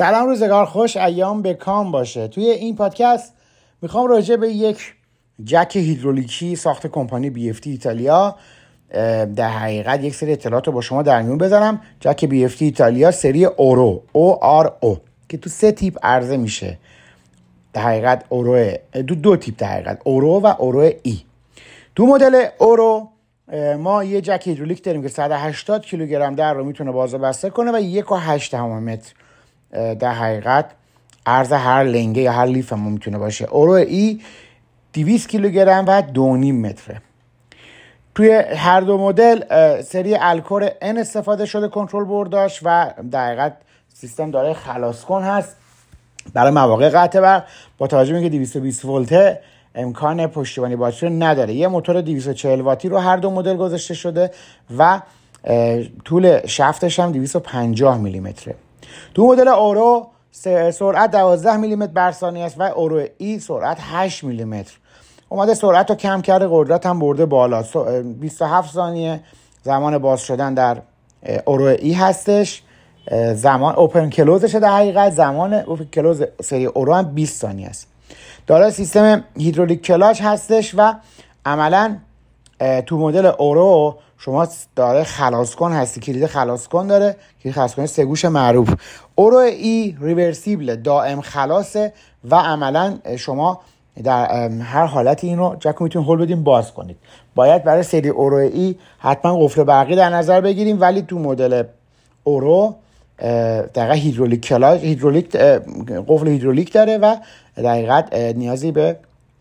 سلام، روزگار خوش، ایام به کام باشه. توی این پادکست میخوام راجع به یک جک هیدرولیکی ساخت کمپانی BFT ایتالیا در حقیقت یک سری اطلاعات رو با شما در میون بذارم. جک BFT ایتالیا سری اورو ORO که تو 3 تیپ عرضه میشه. در حقیقت اورو دو تیپ، در حقیقت اورو و اورو ای. تو مدل اورو ما یه جک هیدرولیک داریم که 180 کیلوگرم در رو میتونه باز و بسته کنه و 1.8 متر در حقیقت عرض هر لنگه یا هر لیف هم میتونه باشه. اورو ای 200 کیلوگرم و 2.5 متره. توی هر دو مدل سری الکور N استفاده شده کنترل برداش و در حقیقت سیستم داره خلاص کن هست برای مواقع قطع برق. با توجه به اینکه 220 ولت امکان پشتیبانی باتری نداره، یه موتور 240 واتی رو هر دو مدل گذاشته شده و طول شفتش هم 250 میلیمتره. تو مدل اورو سرعت 12 میلیمتر بر ثانیه است و اورو ای سرعت 8 میلیمتر. اومده سرعت رو کم کرده، قدرت هم برده بالا. 27 ثانیه زمان باز شدن در اورو ای هستش. زمان اوپن کلوزشه، در حقیقت زمان اوپن کلوز سری اورو هم 20 ثانیه است. داره سیستم هیدرولیک کلاچ هستش و عملا تو مدل اورو شما داره خلاص کن هستی، کلید خلاص کن داره، کلید خلاص کن 3 گوش معروف. اورو ای ریورسیبل، دائم خلاصه و عملا شما در هر حالتی این رو جک میتونید هول بدین باز کنید. باید برای سری اورو ای حتما قفل برقی در نظر بگیریم، ولی تو مدل اورو دقیقا هیدرولیک کلاچ، قفل هیدرولیک داره و در حقیقت نیازی به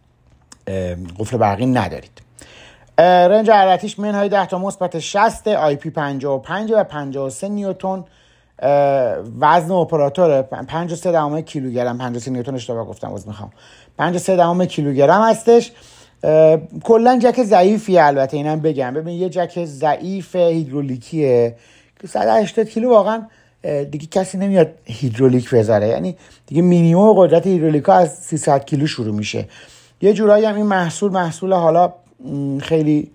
قفل برقی ندارید. رنج حرارتیش منهای 10 تا مثبت 60، آی پی 55 و 53 نیوتن. وزن اپراتور 5.3 کیلوگرم، 53 نیوتن اشتباه گفتم، میخوام 5.3 کیلوگرم هستش. کلا جک ضعیفی، البته اینم بگم، ببین یه جک ضعیف هیدرولیکیه که 180 کیلو واقعا دیگه کسی نمیاد هیدرولیک بذاره، یعنی دیگه مینیمم قدرت هیدرولیکا از 300 کیلو شروع میشه. یه جورایی هم این محصول حالا خیلی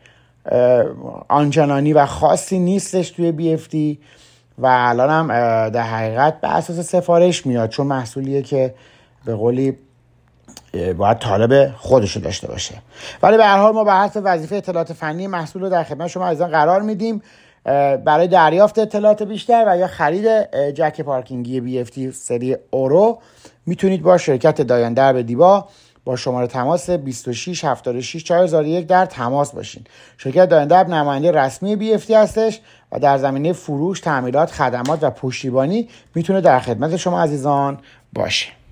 آنچنانی و خاصی نیستش توی BFT و الان هم در حقیقت به اساس سفارش میاد، چون محصولیه که به قولی باید طالب خودشو داشته باشه. ولی به هر حال ما به حسب وظیفه اطلاعات فنی محصول رو در خدمت شما عزیزان قرار میدیم. برای دریافت اطلاعات بیشتر و یا خرید جک پارکینگی BFT سری اورو میتونید با شرکت دایان درب دیبا با شماره تماس 26 76 4001 در تماس باشین. شرکت دایان درب نماینده رسمی BFT هستش و در زمینه فروش، تعمیرات، خدمات و پشتیبانی میتونه در خدمت شما عزیزان باشه.